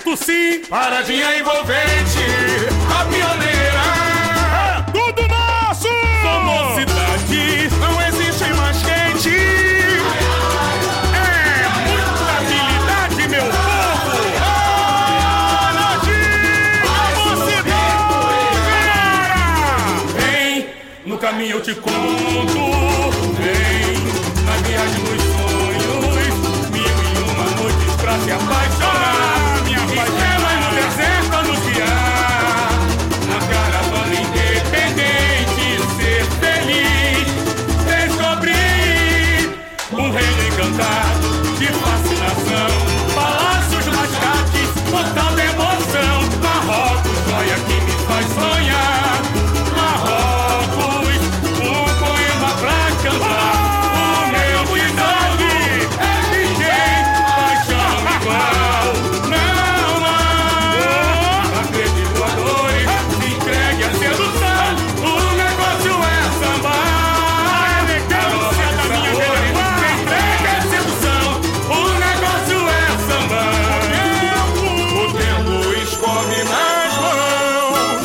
Isto sim, paradinha envolvente, a pioneira. é tudo nosso! Somos cidade, não existe mais quente. É muita habilidade, meu povo! Vem, no caminho eu te conto. Vem, na viagem dos sonhos, 1001 noites pra se apaixonar. Minha Estrela no deserto a nos guiar, na caravana independente, ser feliz, descobrir um reino encantado de fascinação, palácios, mascates, total emoção. Marrocos, joia que me faz sonhar. Marrocos, um poema pra cantar. O meu cuidado é de quem paixão igual. Não há acredito a dois, se entregue a sedução. O negócio é sambar. A elegância da minha geração se entregue a sedução. O negócio é sambar. O tempo escorre nas mãos,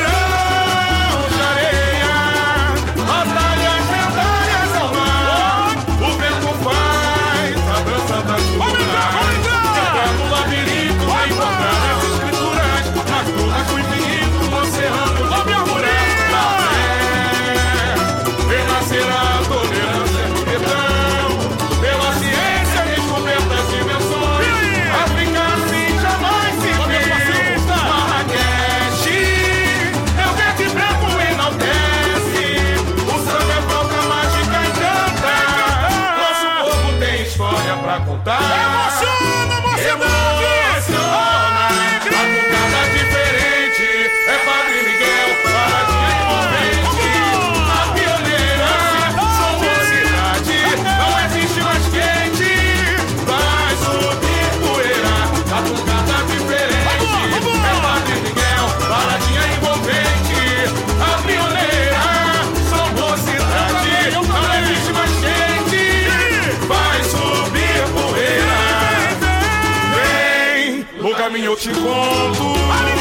grãos de areia, batalhas lendárias ao mar. O vento faz a dança da chuva. Tentando labirinto, encontrar as escrituras, nas dunas do infinito, no oceano de procura da fé. Renascerá a tolerância e perdão, pela ciência descoberta as dimensões. África assim jamais se fez. Marrakech, é o verde branco enaltece. O samba é própria mágica encanta. Nosso povo tem história pra contar. Emociona, mocidade! Emociona, batucada diferente. É Padre Miguel, paradinha envolvente. A pioneira, somos cidade, não existe mais quente. Vai subir poeira, batucada diferente. É Padre Miguel, paradinha envolvente. A pioneira, somos cidade, não existe mais quente. Vai subir poeira. Vem, no caminho eu te conto.